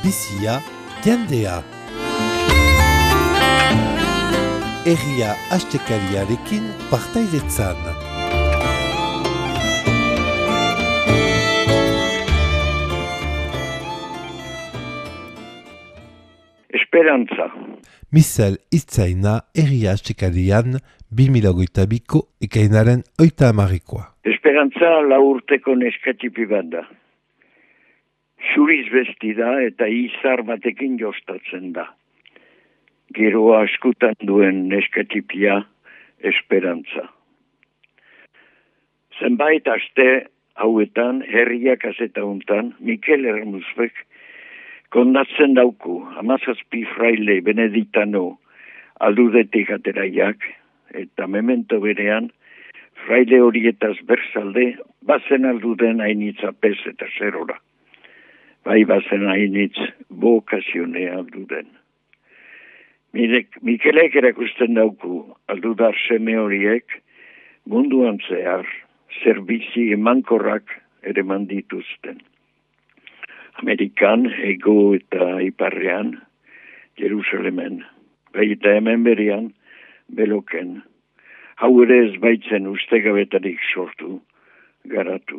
bizia, jendea. Herria astekariarekin partaidetzan. Esperantza. Michel Itzaina herria astekarian 2022ko ekainaren 30. Esperantza laurteko neskatipi bat da. Zuriz bestida eta izar batekin jostatzen da. Geroa askutan duen neskatipia esperantza. Zenbait aste hauetan, herria kaseta untan, Mikel Ermusbek kondatzen dauku, 17 fraile beneditano aldudetik ateraiak, eta memento berean, fraile horietaz berzalde, bazen alduden hainitz apes eta zerora. Bai bazen hainitz bokazione alduden. Mikelek erakusten dauku, aldudar seme horiek, munduan zehar, zerbizi emankorrak ere mandituzten. Amerikan, ego eta iparrean, Jerusalemen, bai eta hemen berian, beloken, hau ere ez baitzen ustegabetarik sortu, garatu.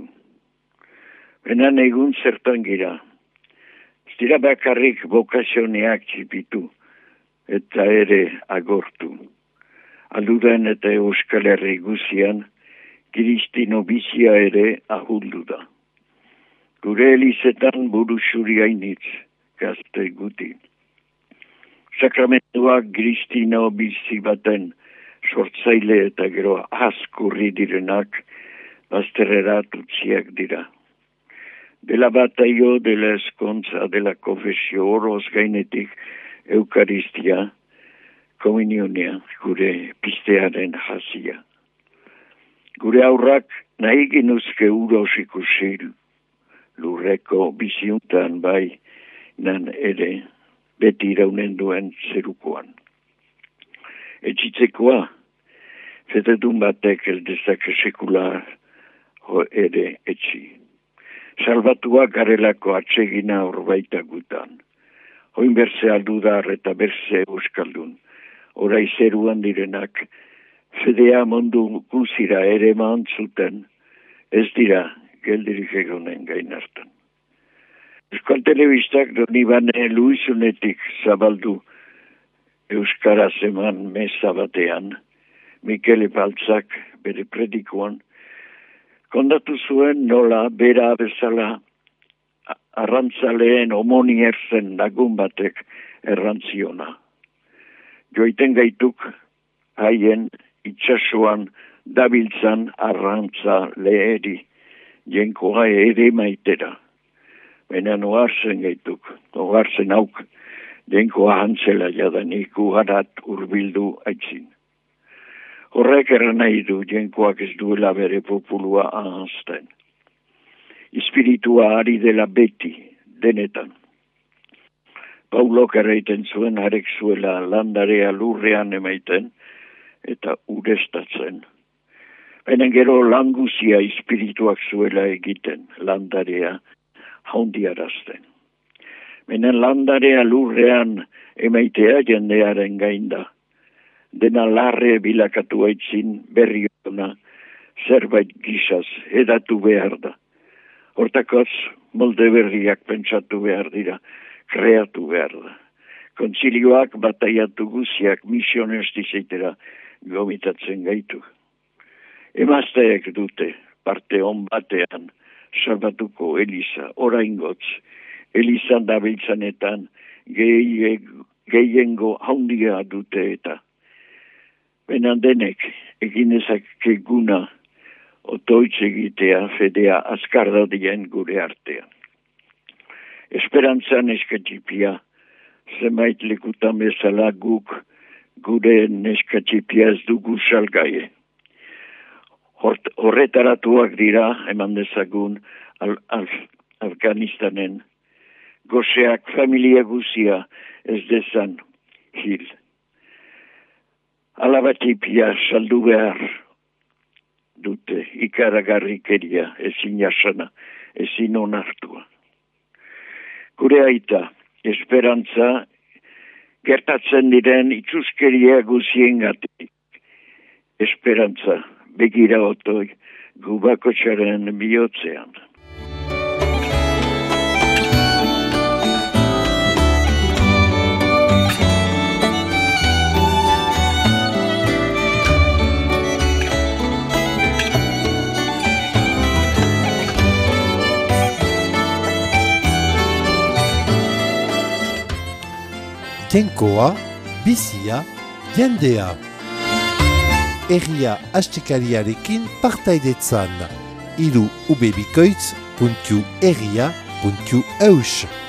Benan egun zertan gira, ez dira bakarrik bokazioneak txipitu, eta ere agortu. Aldudan eta Euskal Herri guzian, Kristino bizia ere ahuldu da. Gure elizetan burusuri hainitz, gazte guti. Sakramentuak Kristino bizi baten sortzaile eta gero askurri direnak bazterrera tutziak dira. Dela bataio, dela eskontza, dela konfesio oroz gainetik eukaristia, komunionia, gure pistearen jazia. Gure aurrak nahi ginuzke uros ikusiru. Lurreko biziuntan bai nan ere beti iraunen duen zerukoan. Etxitzekoa, fetetun batek eldezak sekular ere etxi. Salbatua garelako atsegina horbaita gutan. Hoin berze aldudar eta berze euskaldun. Orai zeruan direnak, fedea mundu guzira ere mantzuten, ez dira geldirik egonen gainartan. Euskal Telebistak doni bane luizunetik zabaldu Euskaraz eman meza batean, Mikele Baltzak bere predikoan, kondatu zuen nola bera bezala arrantzaleen omoni erzen lagun batek errantziona. Joiten gaituk haien itxasuan dabiltzan arrantza leheri, jenkoa ere maitera. Baina noarzen gaituk, noarzen auk, jenkoa hantzela jadanik ugarat urbildu aitzin. Horrek erran nahi du jenkoak ez duela bere populua ahazten. Espiritua ari dela beti, denetan. Paulok erraiten zuen harek zuela landarea lurrean emaiten eta urestatzen. Baina gero languzia espirituak zuela egiten, landarea haundiarazten. Baina landarea lurrean emaitea jendearen gainda. Dena larre bilakatu aitzin berri ona zerbait gizaz edatu behar da. Hortakoz molde berriak pentsatu behar dira, kreatu behar da. Kontzilioak bataiatu guziak misionestizeitera gomitatzen gaitu. Emazteek dute parte on batean salbatuko Eliza, oraingotz, Elizan dabiltzanetan gehiengo haundia dute eta. Benan denek eginezak eguna otoitz egitea fedea azkardadien gure artean. Esperantzan eskatipia, zemait lekutan bezala guk gure neskatipia ez dugu salgaie. Horretaratuak dira, eman dezagun, Afganistanen. Goseak familia guzia ez dezan hil. Alabatipia saldu behar dute ikaragarrikeria ezin jasana, ezin onartua. Gure aita, esperantza, gertatzen diren itxuskeria guziengatik. Esperantza, begira otoi, gubakotxaren bihotzean. Jainkoa, bizia, jendea. Herria astekariarekin partaidetzan. Ubebikoitz.herria.eus